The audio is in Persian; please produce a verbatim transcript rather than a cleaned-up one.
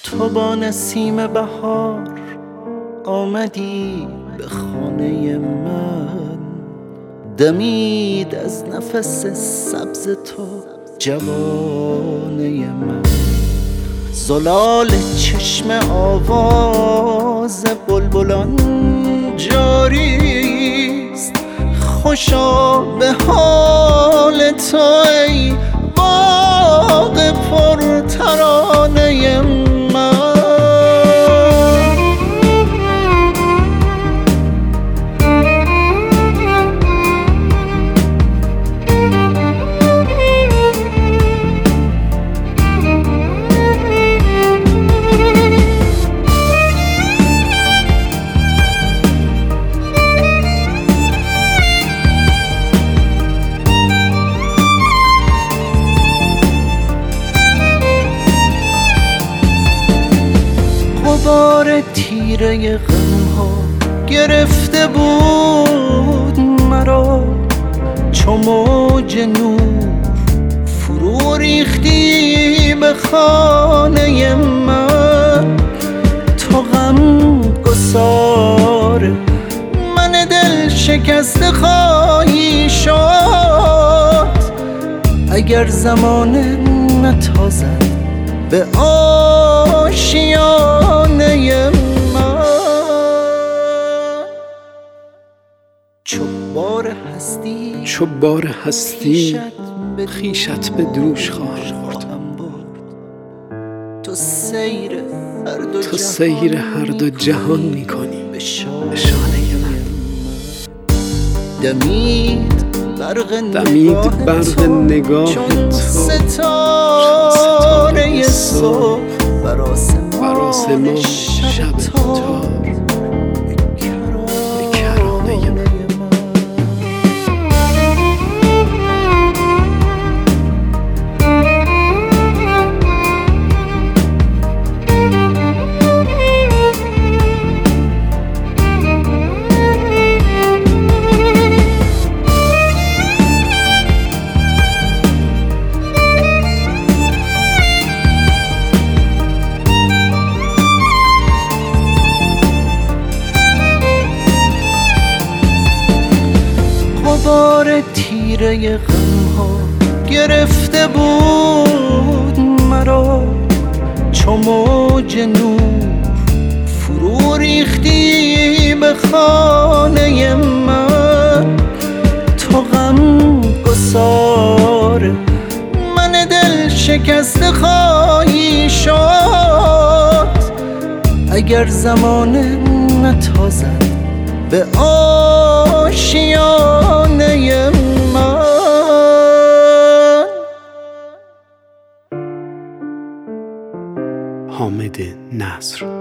تو با نسیم بهار آمدی به خانه من، دمید از نفس سبز تو جوانه من. زلال چشم آواز بلبلان جاریست، خوشا به حال تو ای باغ پر ترانه من. غبار تیره غم ها گرفته بود مرا، چو موج نور فرو ریختی به خانه من. تو غم گسار من دل شکسته خواهی شد، اگر زمانه نتازد به آشیانه من. چو بار هستی چو بار هستی خویشت به دوش خواهم برد. تو سیر هر دو تو سیر هر دو جهان میکنی به شانه من. دمید برق دمید برق نگاه چون تو ستاره صبح بر آسمان شب تار به کرانه من. غبار تیره غم ها گرفته بود مرا، چو موج نور فرو ریختی به خانه من. تو غم گسار من دل شکسته خواهی شد، اگر زمانه نتازد به آشیانه من. حامد نصر.